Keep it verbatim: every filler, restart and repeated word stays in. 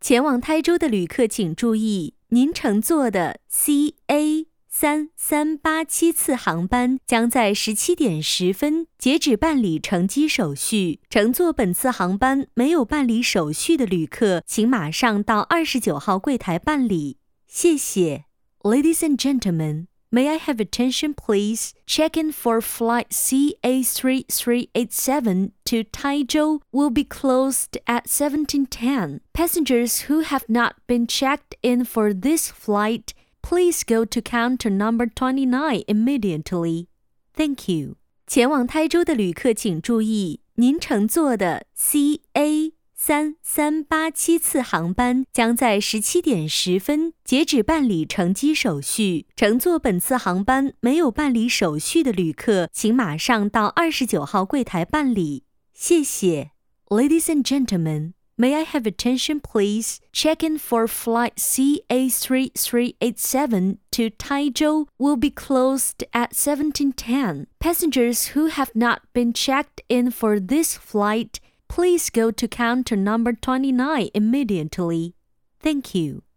前往台州的旅客请注意，您乘坐的 C A 三三八七次航班将在十七点十分截止办理乘机手续。乘坐本次航班没有办理手续的旅客，请马上到二十九号柜台办理。谢谢。Ladies and gentlemen, may I have attention please? Check-in for flight C A three three eight seven to Taizhou will be closed at seventeen ten. Passengers who have not been checked in for this flight, please go to counter number twenty-nine immediately. Thank you. 前往台州的旅客请注意，您乘坐的 C A 三三八七次航班将在十七点十分截止办理乘机手续。乘坐本次航班没有办理手续的旅客，请马上到二十九号柜台办理。谢谢。Ladies and gentlemen, may I have attention please? Check-in for flight C A three three eight seven to Taizhou will be closed at seventeen ten. Passengers who have not been checked in for this flight, please go to counter number twenty-nine immediately. Thank you.